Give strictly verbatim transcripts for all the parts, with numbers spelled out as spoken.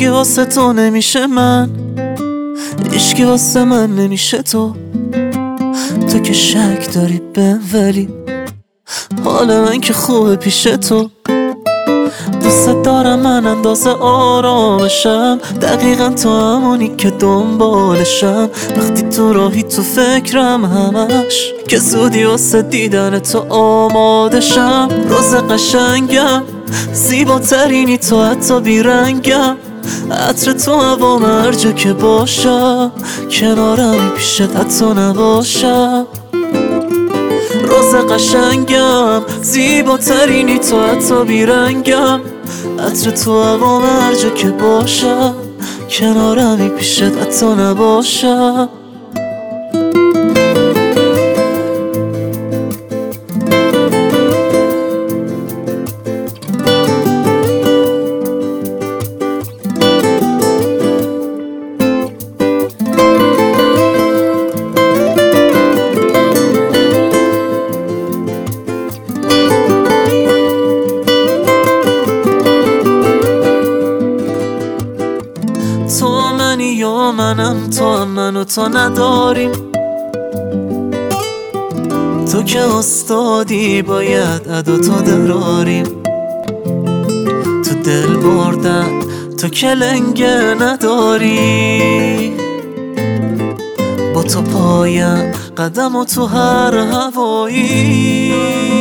هیچکی واسه تو نمیشه من، هیچکی واسه من نمیشه تو. تو که شک داری بهم ولی حال من که خوبه پیش تو. دوست دارم من اندازه آرامشم، دقیقا تو همونی که دنبالشم. وقتی تو راهی تو فکرم همش که زودی واسه دیدن تو آمادشم. روز قشنگم زیباترینی تو، حتی بیرنگم. عطر تو هوام هر جا که باشم، کنارمی پیشت حتی نباشم. روز قشنگم زیباترینی تو، حتی بیرنگم. عطر تو هوام هر جا که باشم، کنارمی پیشت حتی نباشم. تو منی یا منم، تو هم منو تا نداریم. تو که استادی باید ادا تو دراریم. تو دل بردن تو که لنگه نداری. با تو پایم قدم و تو هر هوایی.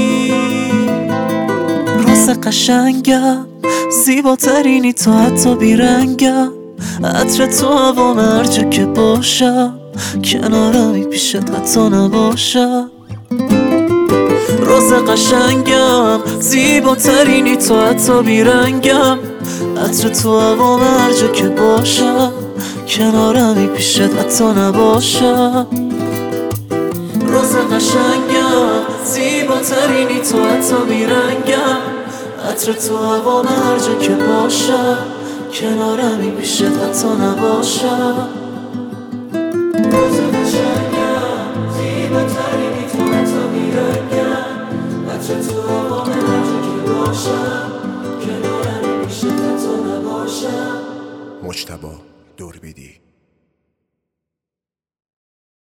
روز قشنگم زیباترینی تو، حتی بیرنگم. عطر تو هوام هر جا که باشم، کنارمی پیشت حتی نباشم. روز قشنگم زیباترینی تو، حتی بیرنگم. عطر تو هوام هر جا که باشم، کنارمی پیشت حتی نباشم. روز قشنگم زیباترینی تو، حتی بیرنگم. عطر تو هوام هر جا که باشم، کنارمی پیشت حتی نباشم. روز قشنگم زیباترینی تو، حتی بیرنگم. عطر تو هوام هر جا که باشم، کنارمی پیشت حتی نباشم. مجتبی دوربیدی.